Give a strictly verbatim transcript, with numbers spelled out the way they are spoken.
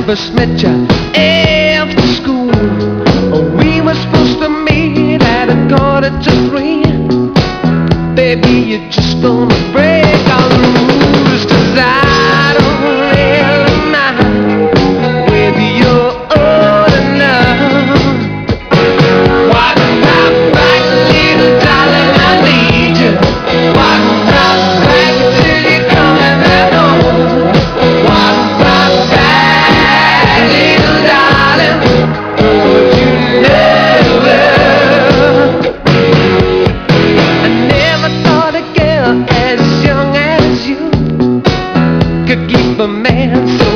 first met you after school. We were supposed to meet at a quarter to three. Baby, you're just gonna break all the rules, 'cause I don't really mind whether you're old enough. Walk right back, little darling, I need you. Walk right back till you're coming back home. Walk right back, little darling, but you never. I never thought a girl as young as you could keep a man so